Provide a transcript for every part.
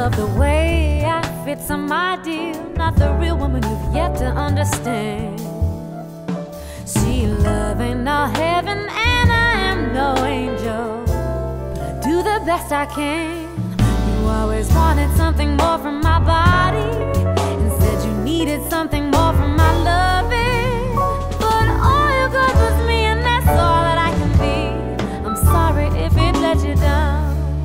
love the way I fit some ideal, not the real woman you've yet to understand. See, love ain't no heaven and I am no angel, but I do the best I can. You always wanted something more from my body, and said you needed something more from my loving, but all you got was me, and that's all that I can be. I'm sorry if it let you down.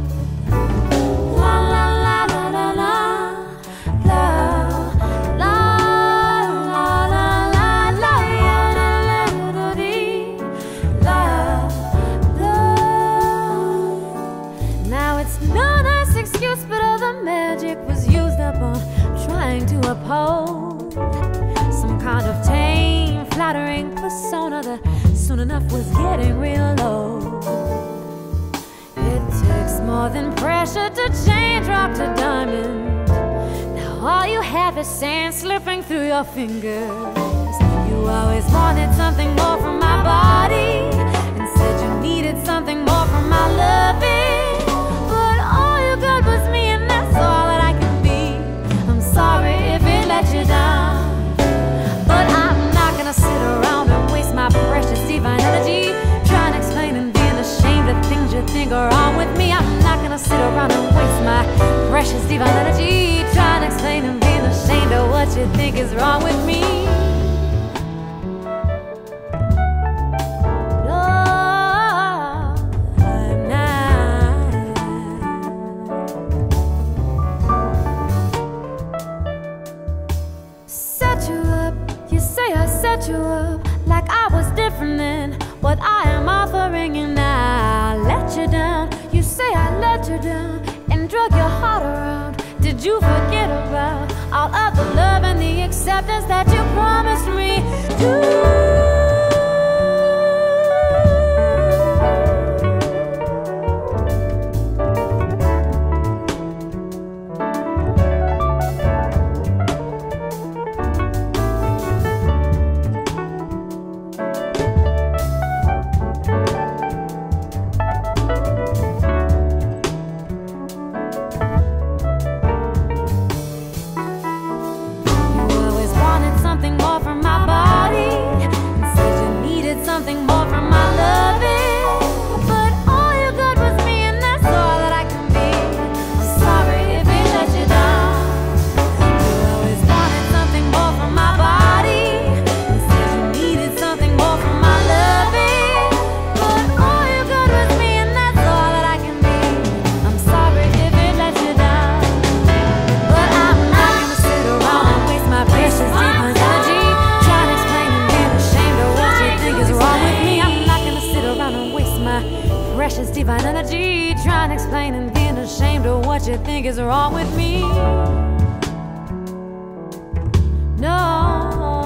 Uphold some kind of tame, flattering persona that soon enough was getting real low. It takes more than pressure to change rock to diamond. Now all you have is sand slipping through your fingers. You always wanted something more from my body, and said you needed something more from my loving, but all you got was me, and that's all that I can be. I'm sorry if it let you down, but I'm not gonna sit around and waste my precious divine energy trying to explain and being ashamed of things you think are wrong with me. I'm not gonna sit around and waste my precious divine energy trying to explain and being ashamed of what you think is wrong with me. You up like I was different than what I am offering, and I let you down. You say I let you down and drug your heart around. Did you forget about all of the love and the acceptance that you promised me? Something more from my loving, but all you got was me, and that's all that I can be. I'm sorry if it let you down. You always wanted something more from my body, and said you needed something more from my loving, but all you got was me, and that's all that I can be. I'm sorry if it let you down, but I'm not gonna sit around and waste my precious divine energy trying to explain and being ashamed of what you think is wrong with me. I'm not gonna sit around and waste my precious divine energy trying to explain and being ashamed of what you think is wrong with me. No.